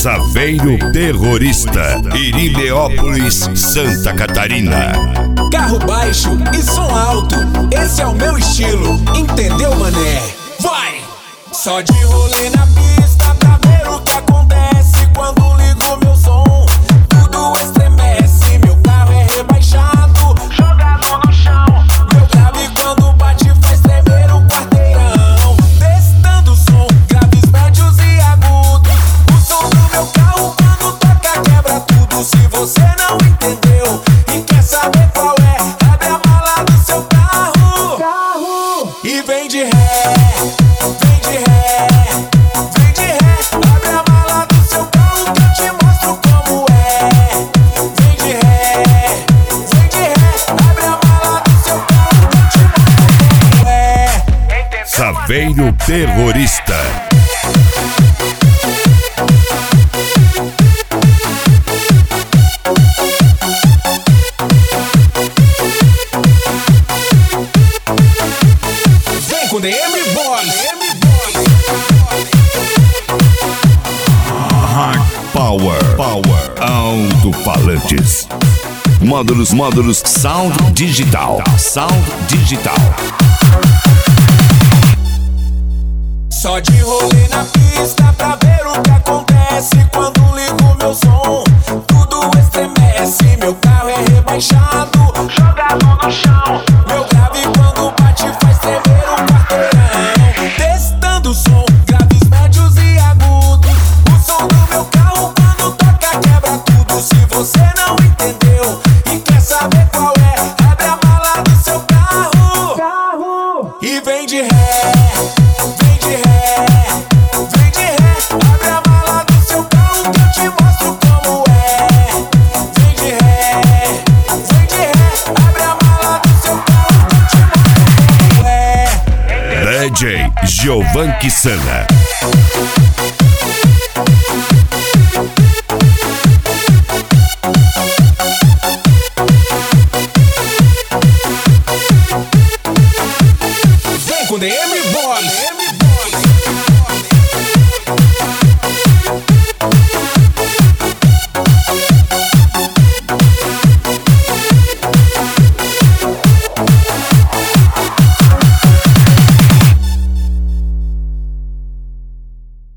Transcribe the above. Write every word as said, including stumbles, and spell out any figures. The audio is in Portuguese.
Saveiro Terrorista, Irineópolis, Santa Catarina. Carro baixo e som alto, esse é o meu estilo, entendeu, mané? Vai! Só de rolê na pista pra ver o que acontece quando ligo meu som. Tudo estremece, meu carro é rebaixado, jogado no chão. Meu grave quando bate faz tremer o quarteirão. Testando o som, graves, médios e agudos. O som do meu carro quando toca quebra tudo. Se você não entendeu e quer saber qual é, abre a mala do seu carro, carro. E vem de ré, vem de ré, vem de ré. Abre a mala do seu carro que eu te mostro como é. Vem de ré, vem de ré. Abre a mala do seu carro que eu te mostro como é. Saveiro Terrorista. Vem com D M Boys. Hard Power, Power, alto-falantes. Módulos, módulos, Sound Digital, Sound Digital. Só de rolê na pista pra ver o que acontece quando ligo meu som. Tudo estremece, meu carro é rebaixado, jogado no chão. Meu grave quando bate faz tremer o quarteirão. Testando o som, graves, médios e agudos. O som do meu carro quando toca quebra tudo. Se você não entendeu e quer saber qual é, abre a mala do seu carro, carro. E vem de ré, vem de ré, vem de ré. Abre a mala do seu carro que eu te mostro como é. Vem de ré, vem de ré. Abre a mala do seu carro que eu te mostro como é. D J Giovan Kisana.